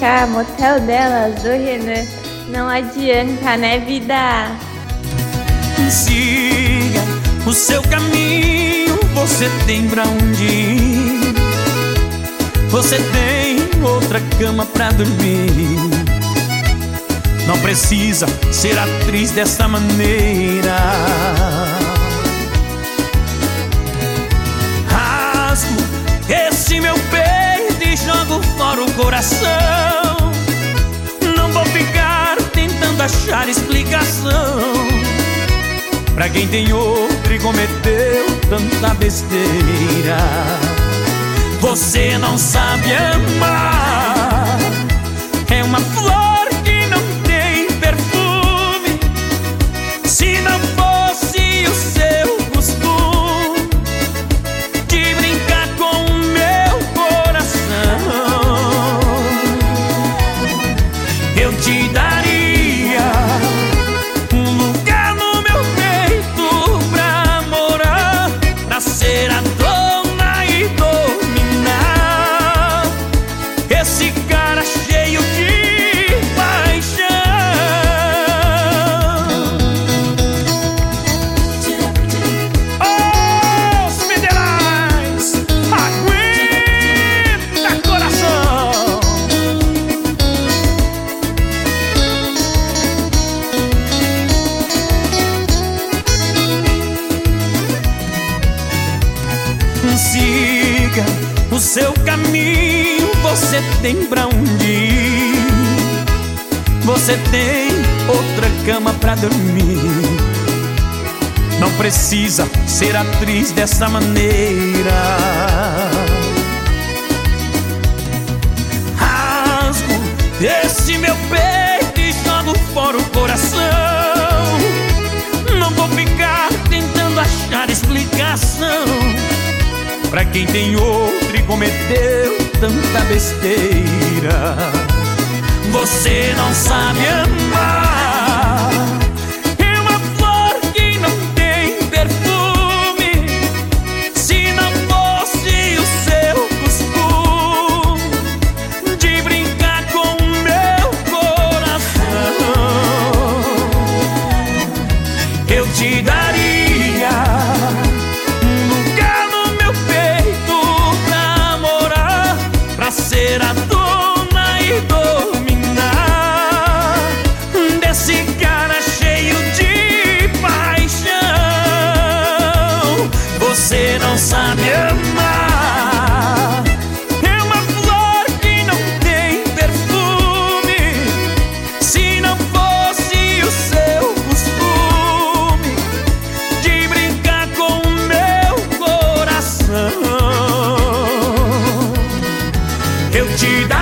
cá, Motel Delas, do Renan. Não adianta, né, vida? Siga o seu caminho, você tem pra onde ir. Você tem outra cama pra dormir. Não precisa ser atriz dessa maneira. Rasgo esse meu peito e jogo fora o coração. Não vou ficar tentando achar explicação pra quem tem outro e cometeu tanta besteira. Você não sabe amar. É uma flor que não tem perfume. Se não fosse o seu costume de brincar com o meu coração, eu te daria um lugar no meu peito pra morar, pra ser a dona e dominar esse cara cheio de paixão. Os federais, aguenta coração. Siga o seu caminho, você tem pra onde ir. Você tem outra cama pra dormir. Não precisa ser atriz dessa maneira. Rasgo esse meu peito e jogo fora o coração. Não vou ficar tentando achar explicação pra quem tem outro e cometeu tanta besteira. Você não sabe amar. É uma flor que não tem perfume. Se não fosse o seu costume de brincar com o meu coração, eu te daria um lugar no meu peito pra morar, pra ser a dona e dominar desse cara cheio de paixão. Você não sabe amar. É uma flor que não tem perfume. Se não fosse o seu costume de brincar com o meu coração, eu te daria